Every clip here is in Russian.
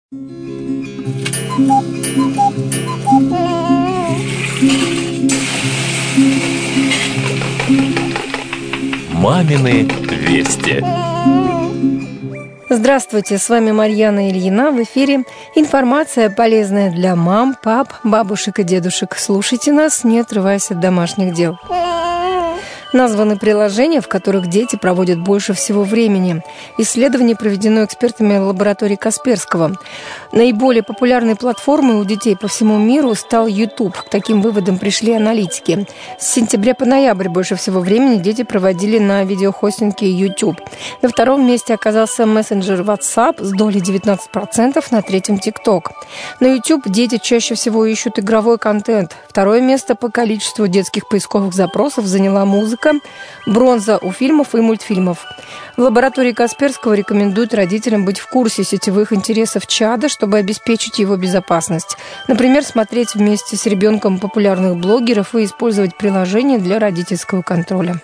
Мамины вести. Здравствуйте, с вами Марьяна Ильина. В эфире информация, полезная для мам, пап, бабушек и дедушек. Слушайте нас, не отрываясь от домашних дел. Названы приложения, в которых дети проводят больше всего времени. Исследование проведено экспертами лаборатории Касперского. Наиболее популярной платформой у детей по всему миру стал YouTube. К таким выводам пришли аналитики. С сентября по ноябрь больше всего времени дети проводили на видеохостинге YouTube. На втором месте оказался мессенджер WhatsApp с долей 19%, на третьем TikTok. На YouTube дети чаще всего ищут игровой контент. Второе место по количеству детских поисковых запросов заняла музыка. Бронза у фильмов и мультфильмов. В лаборатории Касперского рекомендуют родителям быть в курсе сетевых интересов чада, чтобы обеспечить его безопасность. Например, смотреть вместе с ребенком популярных блогеров и использовать приложения для родительского контроля.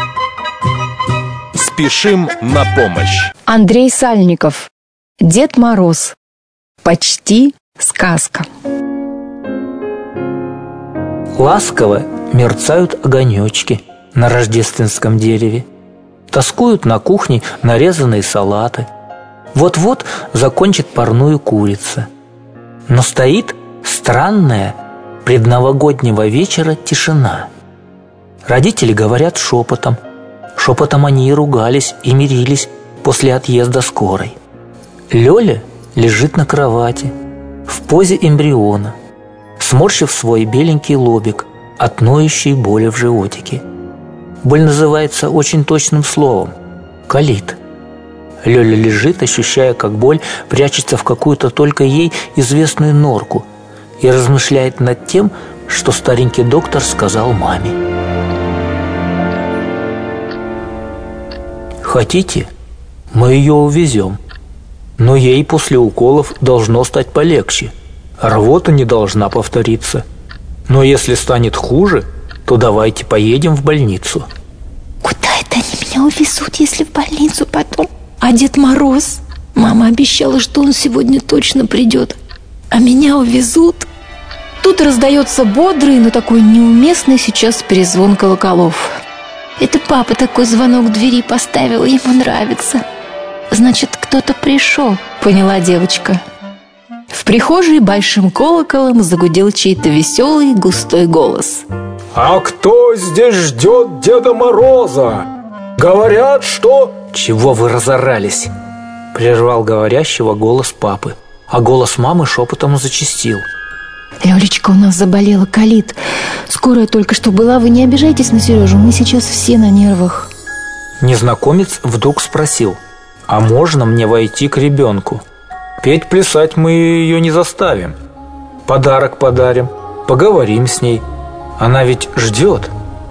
Спешим на помощь. Андрей Сальников. Дед Мороз. Почти сказка. Ласково мерцают огонечки на рождественском дереве. Тоскуют на кухне нарезанные салаты. Вот-вот закончит парную курица. Но стоит странная предновогоднего вечера тишина. Родители говорят шепотом. Шепотом они и ругались, и мирились после отъезда скорой. Лёля лежит на кровати в позе эмбриона, сморщив свой беленький лобик от ноющей боли в животике. Боль называется очень точным словом – колит. Лёля лежит, ощущая, как боль прячется в какую-то только ей известную норку, и размышляет над тем, что старенький доктор сказал маме. «Хотите, мы ее увезем, но ей после уколов должно стать полегче. Рвота не должна повториться. Но если станет хуже, то давайте поедем в больницу». Куда это они меня увезут, если в больницу потом? А Дед Мороз? Мама обещала, что он сегодня точно придет. А меня увезут? Тут раздается бодрый, но такой неуместный сейчас перезвон колоколов. Это папа такой звонок в двери поставил, ему нравится. Значит, кто-то пришел, поняла девочка. В прихожей большим колоколом загудел чей-то веселый густой голос. «А кто здесь ждет Деда Мороза? Говорят, что...» «Чего вы разорались?» – прервал говорящего голос папы, а голос мамы шепотом зачастил. «Лёлечка у нас заболела, колит. Скорая только что была, вы не обижайтесь на Сережу, мы сейчас все на нервах». Незнакомец вдруг спросил: «А можно мне войти к ребенку? Петь-плясать мы ее не заставим. Подарок подарим, поговорим с ней. Она ведь ждет».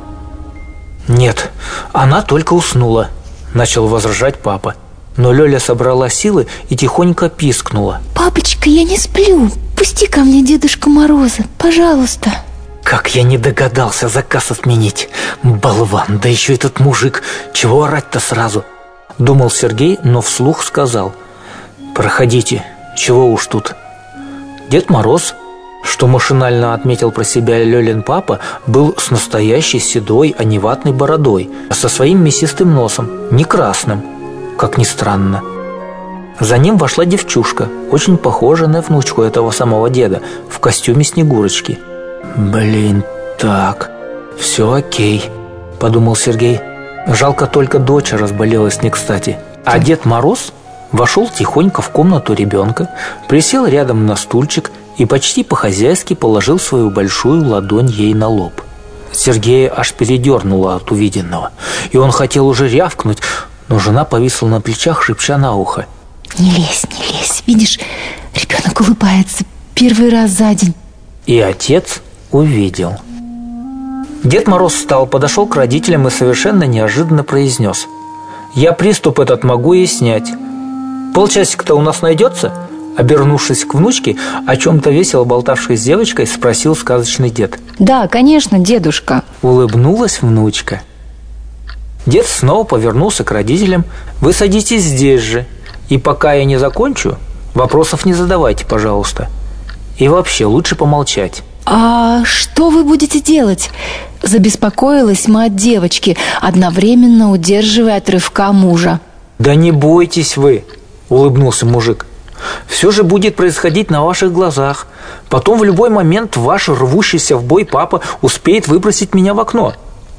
«Нет, она только уснула», – начал возражать папа. Но Лёля собрала силы и тихонько пискнула: «Папочка, я не сплю. Пусти ко мне Дедушка Мороза, пожалуйста». «Как я не догадался заказ отменить! Болван, да еще этот мужик! Чего орать-то сразу?» – думал Сергей, но вслух сказал: «Проходите, чего уж тут». Дед Мороз, что машинально отметил про себя Лёлин папа, был с настоящей седой, а не ватной бородой, со своим мясистым носом, не красным, как ни странно. За ним вошла девчушка, очень похожая на внучку этого самого деда, в костюме Снегурочки. «Блин, так, все окей», – подумал Сергей. Жалко, только дочь разболелась не кстати. А Дед Мороз вошел тихонько в комнату ребенка, присел рядом на стульчик и почти по-хозяйски положил свою большую ладонь ей на лоб. Сергея аж передернуло от увиденного, и он хотел уже рявкнуть, но жена повисла на плечах, шепча на ухо: не лезь, видишь, ребенок улыбается первый раз за день». И отец увидел. Дед Мороз встал, подошел к родителям и совершенно неожиданно произнес: «Я приступ этот могу и снять. Полчасика-то у нас найдется?» Обернувшись к внучке, о чем-то весело болтавшей с девочкой, спросил сказочный дед. «Да, конечно, дедушка», — улыбнулась внучка. Дед снова повернулся к родителям: «Вы садитесь здесь же, и пока я не закончу, Вопросов не задавайте, пожалуйста. И вообще, лучше помолчать. «А что вы будете делать?» Забеспокоилась мать девочки, одновременно удерживая от рывка мужа. «Да не бойтесь вы», — улыбнулся мужик. «Все же будет происходить на ваших глазах. Потом в любой момент ваш рвущийся в бой папа успеет выбросить меня в окно».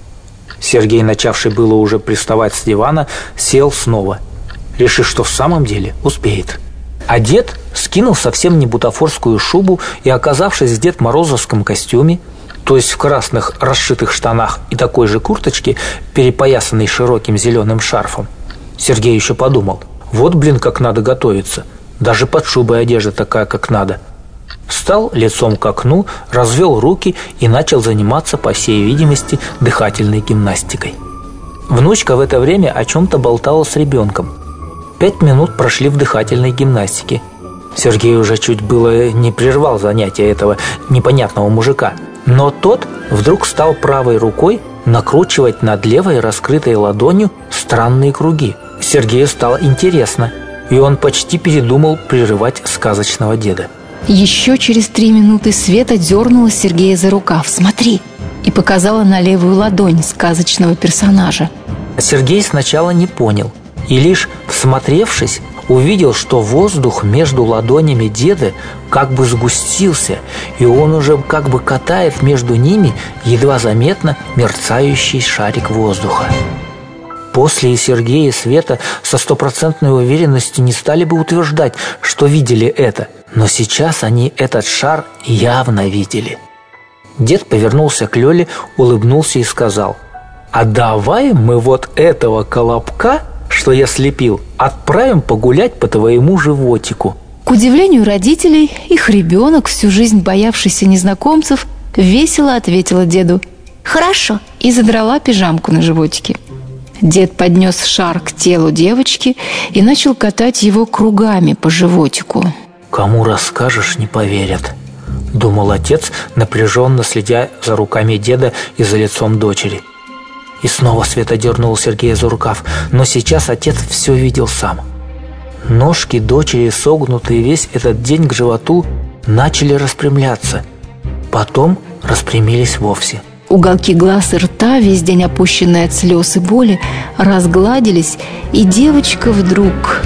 Сергей, начавший было уже приставать с дивана, сел снова, решив, что в самом деле успеет. А дед скинул совсем не бутафорскую шубу и, оказавшись в Дед Морозовском костюме, то есть в красных расшитых штанах и такой же курточке, перепоясанной широким зеленым шарфом, Сергей еще подумал: вот, блин, как надо готовиться. Даже под шубой одежда такая, как надо. Встал лицом к окну, развел руки и начал заниматься, по всей видимости, дыхательной гимнастикой. Внучка в это время о чем-то болтала с ребенком. 5 минут прошли в дыхательной гимнастике. Сергей уже чуть было не прервал занятия этого непонятного мужика. Но тот вдруг стал правой рукой накручивать над левой раскрытой ладонью странные круги. Сергею стало интересно, и он почти передумал прерывать сказочного деда. Еще через 3 минуты Света дернула Сергея за рукав. «Смотри!» и показала на левую ладонь сказочного персонажа. Сергей сначала не понял, и лишь всмотревшись, увидел, что воздух между ладонями деда как бы сгустился, и он уже как бы катает между ними едва заметно мерцающий шарик воздуха. После и Сергей, и Света со стопроцентной уверенностью не стали бы утверждать, что видели это, но сейчас они этот шар явно видели. Дед повернулся к Лёле, улыбнулся и сказал: «А давай мы вот этого колобка, что я слепил, отправим погулять по твоему животику». К удивлению родителей, их ребенок, всю жизнь боявшийся незнакомцев, весело ответила деду: «Хорошо», и задрала пижамку на животике. Дед поднес шар к телу девочки и начал катать его кругами по животику. «Кому расскажешь, не поверят», — думал отец, напряженно следя за руками деда и за лицом дочери. И снова Света дернула Сергея за рукав, но сейчас отец все видел сам. Ножки дочери, согнутые весь этот день к животу, начали распрямляться. Потом распрямились вовсе. Уголки глаз и рта, весь день опущенные от слез и боли, разгладились, и девочка вдруг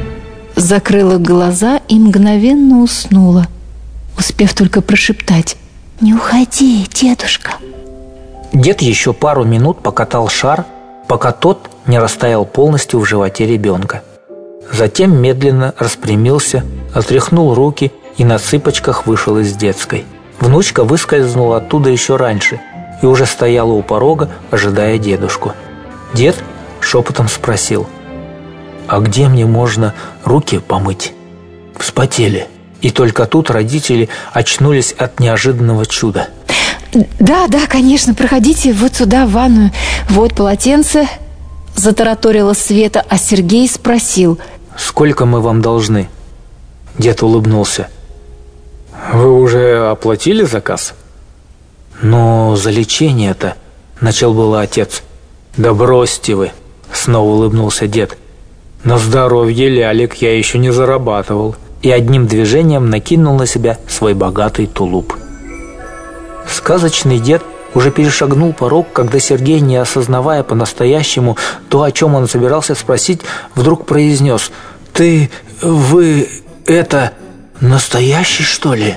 закрыла глаза и мгновенно уснула, успев только прошептать: «Не уходи, дедушка». Дед еще пару минут покатал шар, пока тот не растаял полностью в животе ребенка. Затем медленно распрямился, отряхнул руки и на цыпочках вышел из детской. Внучка выскользнула оттуда еще раньше и уже стояла у порога, ожидая дедушку. Дед шепотом спросил: «А где мне можно руки помыть?» Вспотели. И только тут родители очнулись от неожиданного чуда. Да, конечно, проходите вот сюда, в ванную. Вот полотенце», — затараторила Света, а Сергей спросил: «Сколько мы вам должны?» Дед улыбнулся. Вы уже оплатили заказ? «Но за лечение-то», — начал было отец. Да бросьте вы, снова улыбнулся дед. На здоровье лялек я еще не зарабатывал. И одним движением накинул на себя свой богатый тулуп. Сказочный дед уже перешагнул порог, когда Сергей, не осознавая по-настоящему то, о чем он собирался спросить, вдруг произнес: вы это настоящий, что ли?»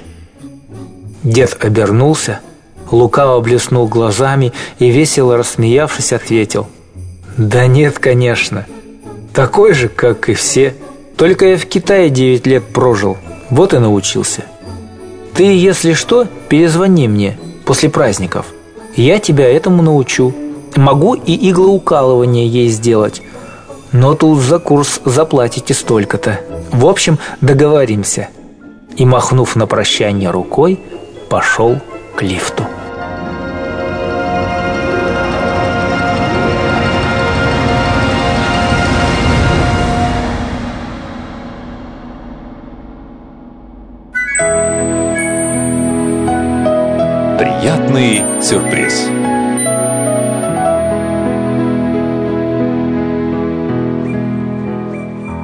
Дед обернулся, лукаво блеснул глазами и, весело рассмеявшись, ответил: «Да нет, конечно. Такой же, как и все. Только я в Китае 9 лет прожил, вот и научился. Ты, если что, перезвони мне после праздников. Я тебя этому научу. Могу и иглоукалывание ей сделать. Но тут за курс заплатите столько-то. В общем, договоримся». И, махнув на прощание рукой, пошел к лифту. Приятный сюрприз.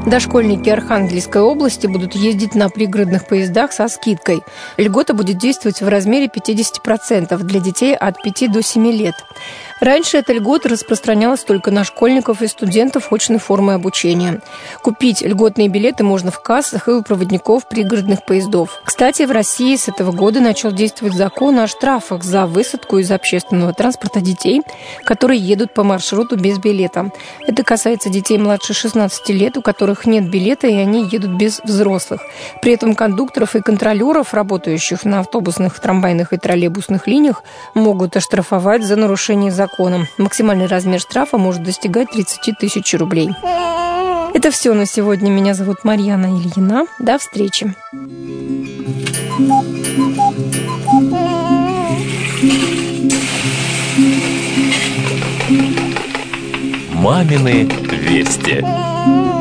Дошкольники Архангельской области будут ездить на пригородных поездах со скидкой. Льгота будет действовать в размере 50% для детей от 5 до 7 лет. Раньше эта льгота распространялась только на школьников и студентов очной формы обучения. Купить льготные билеты можно в кассах и у проводников пригородных поездов. Кстати, в России с этого года начал действовать закон о штрафах за высадку из общественного транспорта детей, которые едут по маршруту без билета. Это касается детей младше 16 лет, у которых нет билета, и они едут без взрослых. При этом кондукторов и контролеров, работающих на автобусных, трамвайных и троллейбусных линиях, могут оштрафовать за нарушение закона. Максимальный размер штрафа может достигать 30 тысяч рублей. Это все на сегодня. Меня зовут Марьяна Ильина. До встречи. Мамины вести.